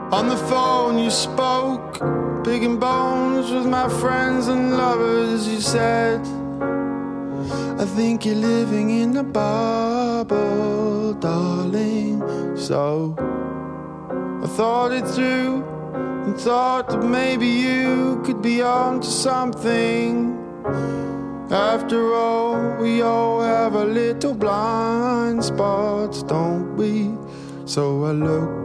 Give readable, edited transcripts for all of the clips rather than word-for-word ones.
On the phone you spoke, picking bones with my friends and lovers. You said, I think you're living in a bubble, darling. So I thought it through and thought that maybe you could be onto something. After all, we all have a little blind spots, don't we? So I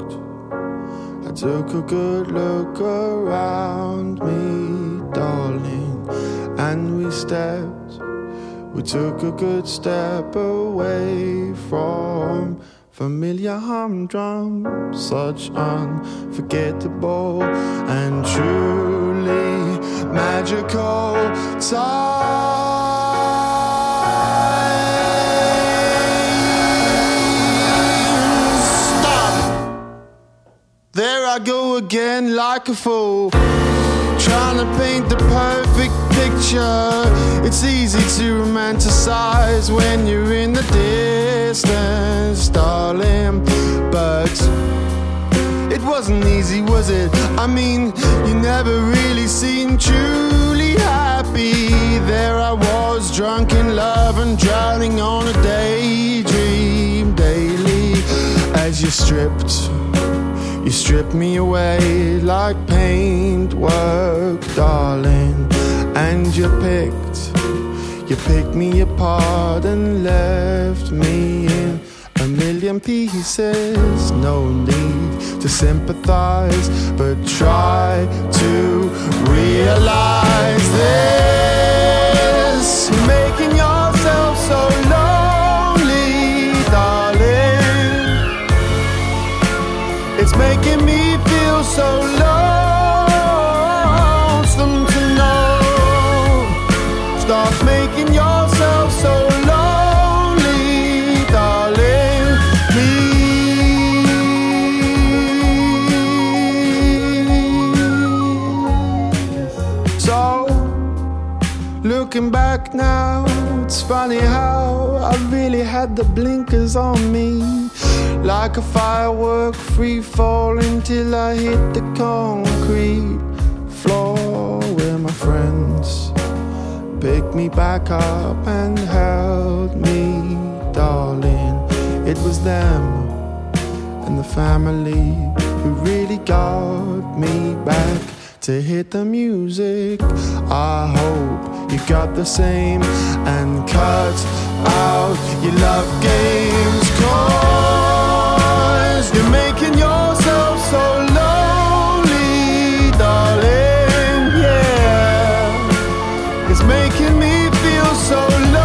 took a good look around me, darling, and we took a good step away from familiar humdrum, such unforgettable and truly magical time. There I go again like a fool, trying to paint the perfect picture. It's easy to romanticize when you're in the distance, darling, but it wasn't easy, was it? I mean, you never really seemed truly happy. There I was, drunk in love and drowning on a daydream daily. As you stripped me away like paintwork, darling, and you picked me apart and left me in a million pieces. No need to sympathize, but try to realize this. You're making yourself so lonely, darling. It's making me feel so lonesome to know. Stop making yourself so lonely, darling, please. So, looking back now, it's funny how I really had the blinkers on me. Like a firework, free falling till I hit the concrete floor, where my friends picked me back up and held me, darling. It was them and the family who really got me back to hit the music. I hope you got the same and cut out your love games, 'cause you're making yourself so lonely, darling, yeah. It's making me feel so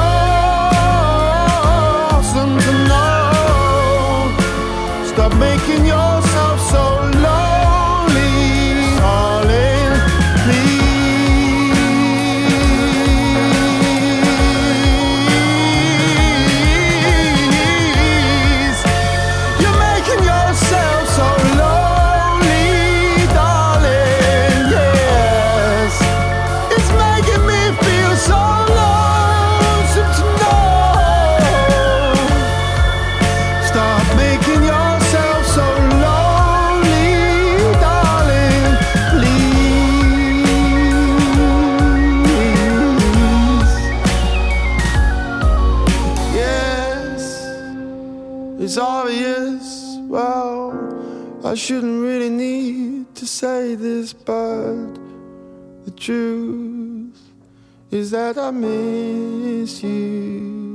lonesome to know. Stop making yourself so lonely, darling, please. You're making yourself so lonely, darling, yes. It's making me feel so lonesome to know. Stop making yourself so lonely, darling, please. Yes, it's obvious. Well, I shouldn't really need to say this, but the truth is that I miss you.